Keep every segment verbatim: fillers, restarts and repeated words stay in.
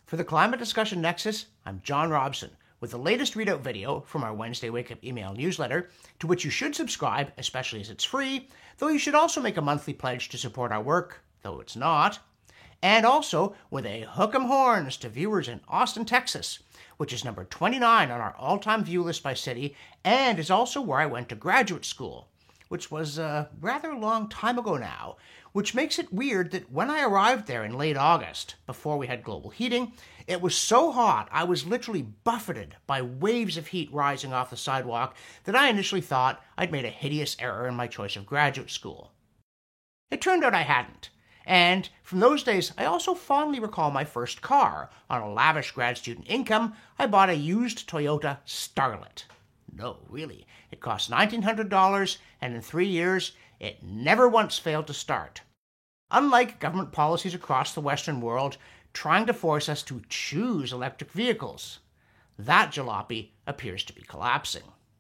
For the Climate Discussion Nexus, I'm John Robson, with the latest readout video from our Wednesday Wake Up email newsletter, to which you should subscribe, especially as it's free, though you should also make a monthly pledge to support our work, though it's not. And also with a hook 'em horns to viewers in Austin, Texas, which is number twenty-nine on our all-time view list by city, and is also where I went to graduate school, which was a rather long time ago now, which makes it weird that when I arrived there in late August, before we had global heating, it was so hot I was literally buffeted by waves of heat rising off the sidewalk that I initially thought I'd made a hideous error in my choice of graduate school. It turned out I hadn't, and from those days I also fondly recall my first car. On a lavish grad student income, I bought a used Toyota Starlet. No, really, it cost nineteen hundred dollars, and in three years, it never once failed to start. Unlike government policies across the Western world trying to force us to choose electric vehicles, that jalopy appears to be collapsing.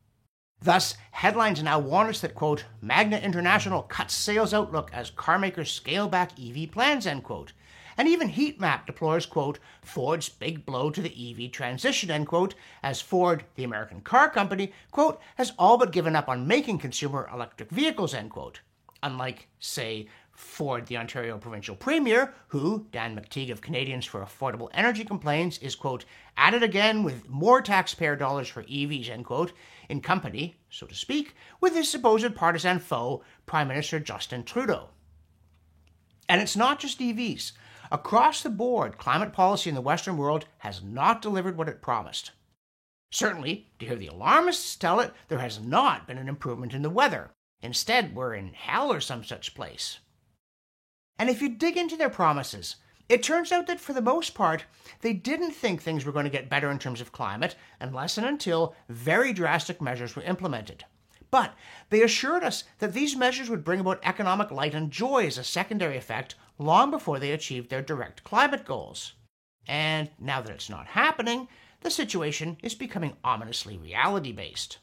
Thus, headlines now warn us that, quote, Magna International cuts sales outlook as carmakers scale back E V plans, end quote. And even Heatmap deplores, quote, Ford's big blow to the E V transition, end quote, as Ford, the American car company, quote, has all but given up on making consumer electric vehicles, end quote. Unlike, say, Ford, the Ontario provincial premier, who, Dan McTeague of Canadians for Affordable Energy complains, is, quote, at it again with more taxpayer dollars for E Vs, end quote, in company, so to speak, with his supposed partisan foe, Prime Minister Justin Trudeau. And it's not just E Vs. Across the board, climate policy in the Western world has not delivered what it promised. Certainly, to hear the alarmists tell it, there has not been an improvement in the weather. Instead, we're in hell or some such place. And if you dig into their promises, it turns out that for the most part, they didn't think things were going to get better in terms of climate unless and until very drastic measures were implemented. But they assured us that these measures would bring about economic light and joy as a secondary effect long before they achieved their direct climate goals. And now that it's not happening, the situation is becoming ominously reality-based.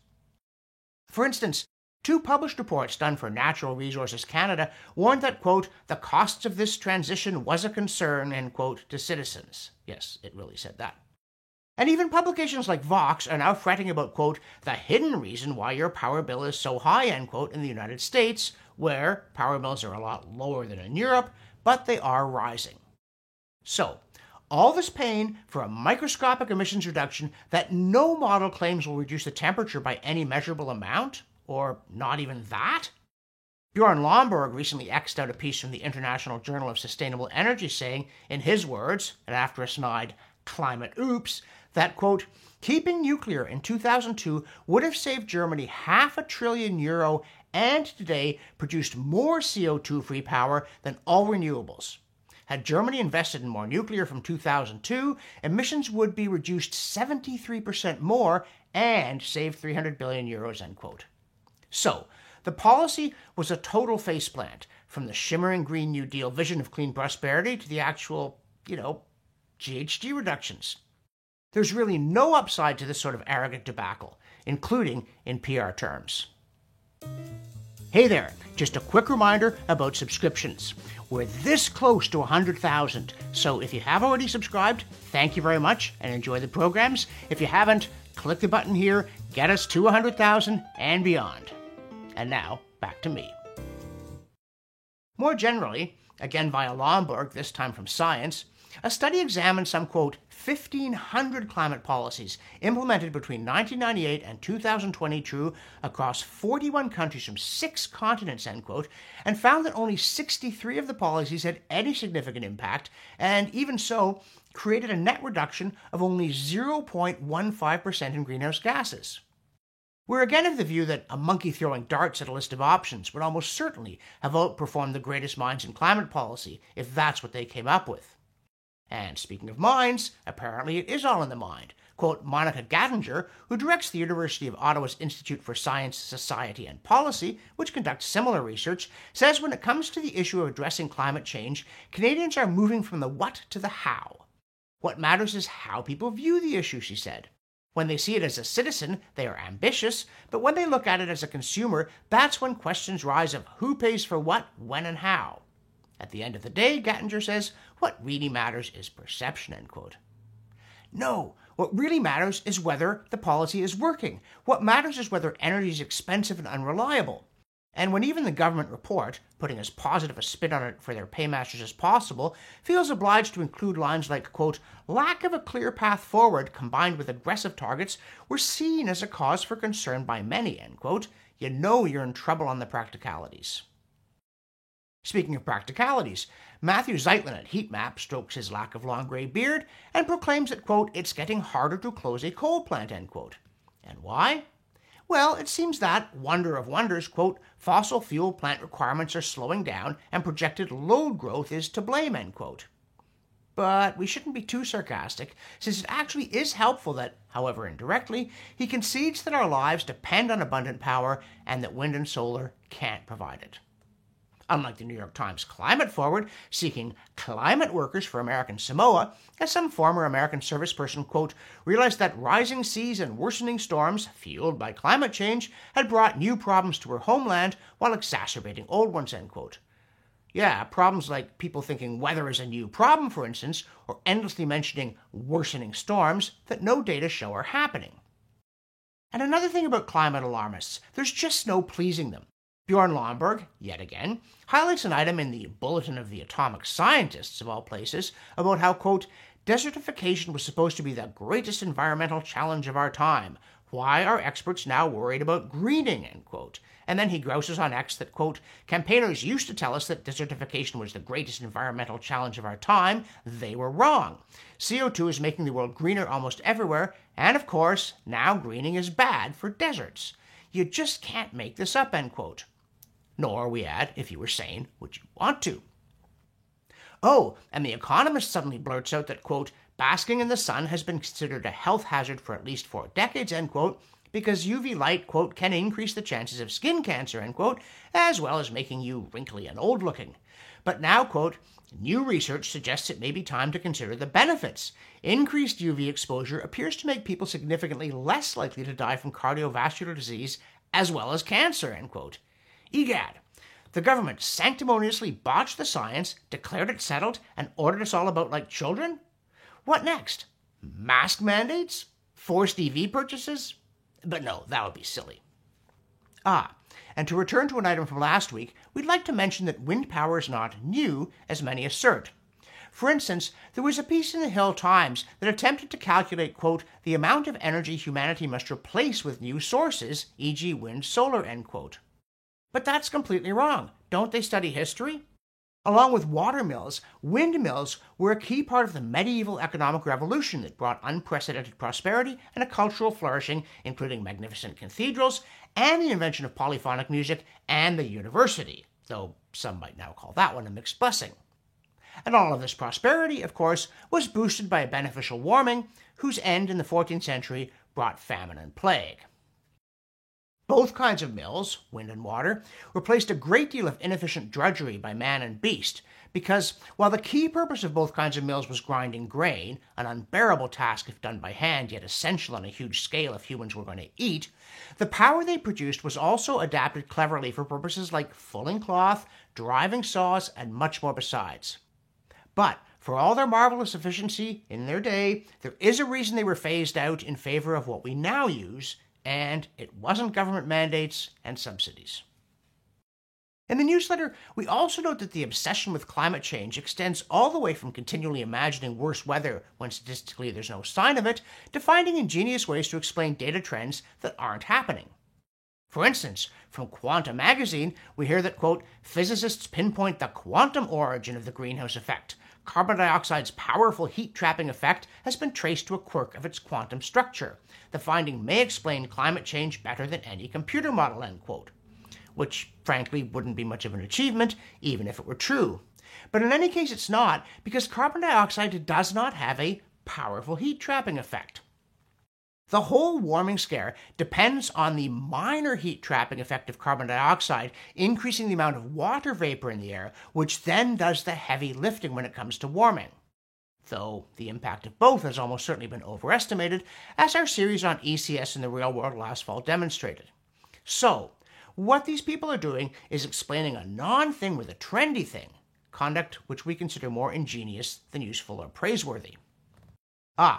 For instance, two published reports done for Natural Resources Canada warned that, quote, the costs of this transition was a concern, end quote, to citizens. Yes, it really said that. And even publications like Vox are now fretting about, quote, the hidden reason why your power bill is so high, end quote, in the United States, where power bills are a lot lower than in Europe, but they are rising. So, all this pain for a microscopic emissions reduction that no model claims will reduce the temperature by any measurable amount? Or not even that? Bjorn Lomborg recently X'd out a piece from the International Journal of Sustainable Energy saying, in his words, and after a snide climate oops, that, quote, keeping nuclear in two thousand two would have saved Germany half a trillion euro and today produced more C O two free power than all renewables. Had Germany invested in more nuclear from two thousand two, emissions would be reduced seventy-three percent more and save three hundred billion euros, end quote. So, the policy was a total faceplant, from the shimmering Green New Deal vision of clean prosperity to the actual, you know, G H G reductions. There's really no upside to this sort of arrogant debacle, including in P R terms. Hey there, just a quick reminder about subscriptions. We're this close to one hundred thousand, so if you have already subscribed, thank you very much and enjoy the programs. If you haven't, click the button here, get us to one hundred thousand and beyond. And now, back to me. More generally, again via Lomborg, this time from Science, a study examined some, quote, fifteen hundred climate policies implemented between nineteen ninety-eight and two thousand twenty-two across forty-one countries from six continents, end quote, and found that only sixty-three of the policies had any significant impact, and even so, created a net reduction of only zero point one five percent in greenhouse gases. We're again of the view that a monkey throwing darts at a list of options would almost certainly have outperformed the greatest minds in climate policy if that's what they came up with. And speaking of minds, apparently it is all in the mind. Quote, Monica Gattinger, who directs the University of Ottawa's Institute for Science, Society and Policy, which conducts similar research, says when it comes to the issue of addressing climate change, Canadians are moving from the what to the how. What matters is how people view the issue, she said. When they see it as a citizen, they are ambitious, but when they look at it as a consumer, that's when questions rise of who pays for what, when, and how. At the end of the day, Gattinger says, what really matters is perception, end quote. No, what really matters is whether the policy is working. What matters is whether energy is expensive and unreliable. And when even the government report, putting as positive a spin on it for their paymasters as possible, feels obliged to include lines like, quote, lack of a clear path forward combined with aggressive targets were seen as a cause for concern by many, end quote, you know you're in trouble on the practicalities. Speaking of practicalities, Matthew Zeitlin at Heatmap strokes his lack of long gray beard and proclaims that, quote, it's getting harder to close a coal plant, end quote. And why? Well, it seems that, wonder of wonders, quote, fossil fuel plant requirements are slowing down and projected load growth is to blame, end quote. But we shouldn't be too sarcastic, since it actually is helpful that, however indirectly, he concedes that our lives depend on abundant power and that wind and solar can't provide it. Unlike the New York Times Climate Forward, seeking climate workers for American Samoa, as some former American service person, quote, realized that rising seas and worsening storms, fueled by climate change, had brought new problems to her homeland while exacerbating old ones, end quote. Yeah, problems like people thinking weather is a new problem, for instance, or endlessly mentioning worsening storms that no data show are happening. And another thing about climate alarmists, there's just no pleasing them. Bjorn Lomborg, yet again, highlights an item in the Bulletin of the Atomic Scientists, of all places, about how, quote, desertification was supposed to be the greatest environmental challenge of our time. Why are experts now worried about greening, end quote? And then he grouses on X that, quote, campaigners used to tell us that desertification was the greatest environmental challenge of our time. They were wrong. C O two is making the world greener almost everywhere, and of course, now greening is bad for deserts. You just can't make this up, end quote. Nor, we add, if you were sane, would you want to. Oh, and The Economist suddenly blurts out that, quote, basking in the sun has been considered a health hazard for at least four decades, end quote, because U V light, quote, can increase the chances of skin cancer, end quote, as well as making you wrinkly and old-looking. But now, quote, new research suggests it may be time to consider the benefits. Increased U V exposure appears to make people significantly less likely to die from cardiovascular disease as well as cancer, end quote. Egad, the government sanctimoniously botched the science, declared it settled, and ordered us all about like children? What next? Mask mandates? Forced E V purchases? But no, that would be silly. Ah, and to return to an item from last week, we'd like to mention that wind power is not new, as many assert. For instance, there was a piece in the Hill Times that attempted to calculate, quote, the amount of energy humanity must replace with new sources, for example wind, solar, end quote. But that's completely wrong. Don't they study history? Along with water mills, windmills were a key part of the medieval economic revolution that brought unprecedented prosperity and a cultural flourishing, including magnificent cathedrals and the invention of polyphonic music and the university, though some might now call that one a mixed blessing. And all of this prosperity, of course, was boosted by a beneficial warming, whose end in the fourteenth century brought famine and plague. Both kinds of mills, wind and water, replaced a great deal of inefficient drudgery by man and beast, because while the key purpose of both kinds of mills was grinding grain, an unbearable task if done by hand, yet essential on a huge scale if humans were going to eat, the power they produced was also adapted cleverly for purposes like fulling cloth, driving saws, and much more besides. But for all their marvelous efficiency in their day, there is a reason they were phased out in favor of what we now use, and it wasn't government mandates and subsidies. In the newsletter, we also note that the obsession with climate change extends all the way from continually imagining worse weather when statistically there's no sign of it, to finding ingenious ways to explain data trends that aren't happening. For instance, from Quanta magazine, we hear that, quote, physicists pinpoint the quantum origin of the greenhouse effect. Carbon dioxide's powerful heat-trapping effect has been traced to a quirk of its quantum structure. The finding may explain climate change better than any computer model, end quote. Which, frankly, wouldn't be much of an achievement, even if it were true. But in any case, it's not, because carbon dioxide does not have a powerful heat-trapping effect. The whole warming scare depends on the minor heat-trapping effect of carbon dioxide increasing the amount of water vapor in the air, which then does the heavy lifting when it comes to warming. Though the impact of both has almost certainly been overestimated, as our series on E C S in the real world last fall demonstrated. So, what these people are doing is explaining a non-thing with a trendy thing, conduct which we consider more ingenious than useful or praiseworthy. Ah,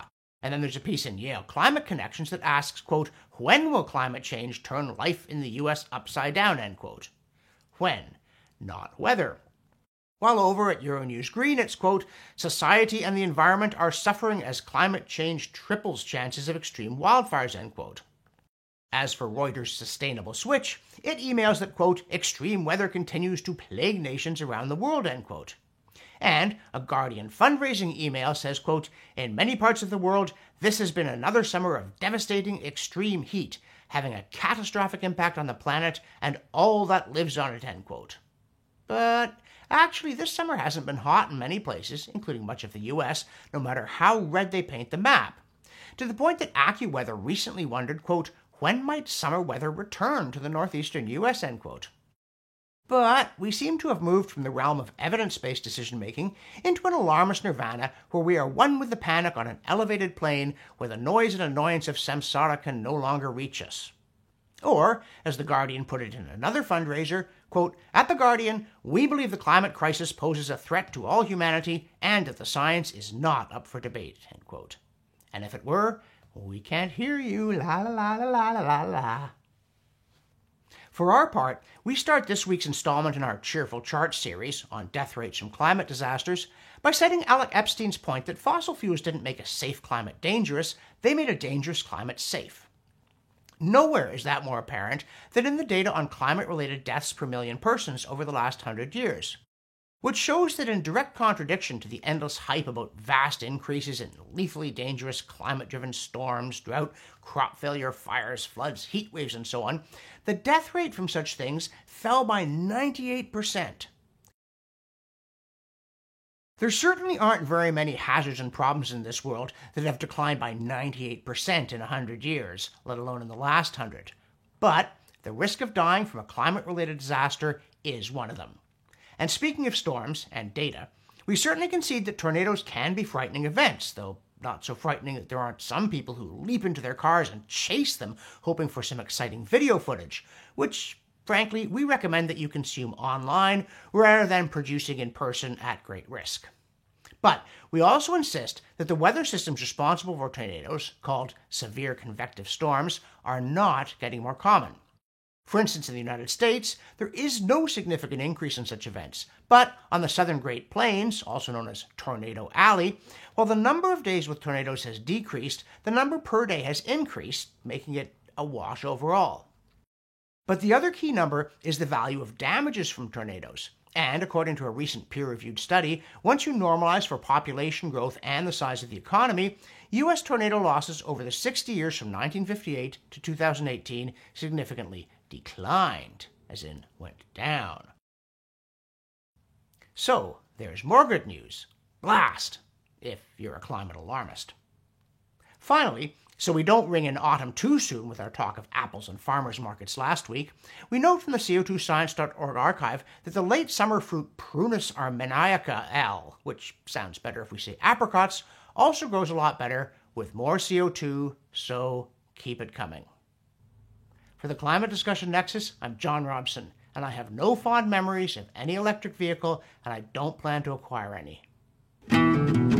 And then there's a piece in Yale Climate Connections that asks, quote, when will climate change turn life in the U S upside down, end quote. When, not whether. While over at Euronews Green, it's, quote, society and the environment are suffering as climate change triples chances of extreme wildfires, end quote. As for Reuters' Sustainable Switch, it emails that, quote, extreme weather continues to plague nations around the world, end quote. And a Guardian fundraising email says, quote, in many parts of the world, this has been another summer of devastating extreme heat, having a catastrophic impact on the planet and all that lives on it, end quote. But actually, this summer hasn't been hot in many places, including much of the U S, no matter how red they paint the map. To the point that AccuWeather recently wondered, quote, when might summer weather return to the northeastern U S, end quote. But we seem to have moved from the realm of evidence-based decision-making into an alarmist nirvana where we are one with the panic on an elevated plane where the noise and annoyance of samsara can no longer reach us. Or, as The Guardian put it in another fundraiser, quote, at The Guardian, we believe the climate crisis poses a threat to all humanity and that the science is not up for debate, end quote. And if it were, we can't hear you, la la la la la la la. For our part, we start this week's installment in our Cheerful Chart series on death rates from climate disasters by citing Alec Epstein's point that fossil fuels didn't make a safe climate dangerous, they made a dangerous climate safe. Nowhere is that more apparent than in the data on climate-related deaths per million persons over the last hundred years, which shows that in direct contradiction to the endless hype about vast increases in lethally dangerous climate-driven storms, drought, crop failure, fires, floods, heat waves, and so on, the death rate from such things fell by ninety-eight percent. There certainly aren't very many hazards and problems in this world that have declined by ninety-eight percent in one hundred years, let alone in the last hundred. But the risk of dying from a climate-related disaster is one of them. And speaking of storms and data, we certainly concede that tornadoes can be frightening events, though not so frightening that there aren't some people who leap into their cars and chase them, hoping for some exciting video footage, which, frankly, we recommend that you consume online rather than producing in person at great risk. But we also insist that the weather systems responsible for tornadoes, called severe convective storms, are not getting more common. For instance, in the United States, there is no significant increase in such events, but on the southern Great Plains, also known as Tornado Alley, while the number of days with tornadoes has decreased, the number per day has increased, making it a wash overall. But the other key number is the value of damages from tornadoes. And according to a recent peer-reviewed study, once you normalize for population growth and the size of the economy, U S tornado losses over the sixty years from nineteen fifty-eight to two thousand eighteen significantly declined, as in went down. So, there's more good news. Blast! If you're a climate alarmist. Finally, so we don't ring in autumn too soon with our talk of apples and farmers markets last week, we note from the C O two science dot org archive that the late summer fruit Prunus armeniaca L, which sounds better if we say apricots, also grows a lot better with more C O two, so keep it coming. For the Climate Discussion Nexus, I'm John Robson, and I have no fond memories of any electric vehicle, and I don't plan to acquire any.